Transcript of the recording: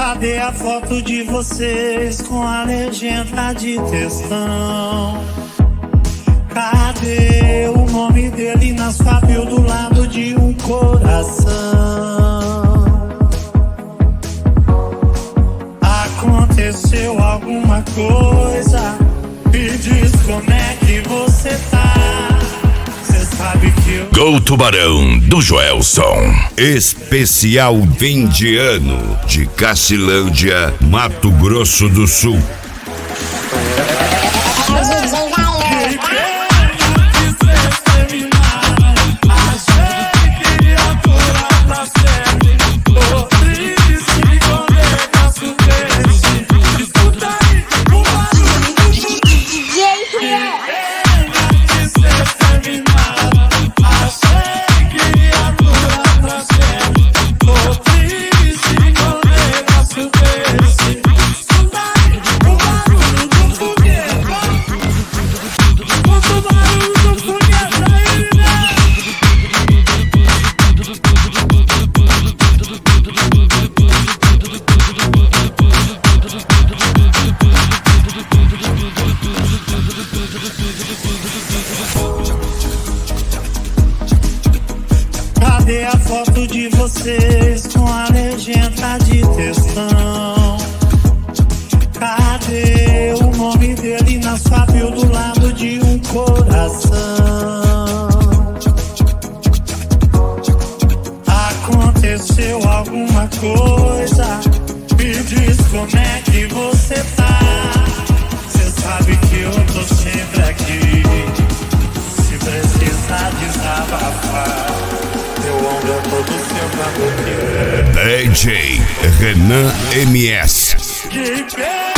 Cadê a foto de vocês com a legenda de textão? Cadê o nome dele na sua bio do lado de um coração? Aconteceu alguma coisa? Me diz como é que você tá. Cê sabe que eu... Gol Tubarão do Joelson. Especial fim de ano de Cacilândia, Mato Grosso do Sul. Cadê a foto de vocês com a legenda de textão? Cadê o nome dele na sua bio do lado de um coração? Aconteceu alguma coisa? Me diz como é que você tá. Cê sabe que eu tô sempre aqui. Se precisar desabafar, meu ombro é todo seu pra dormir. DJ Renan MS. Que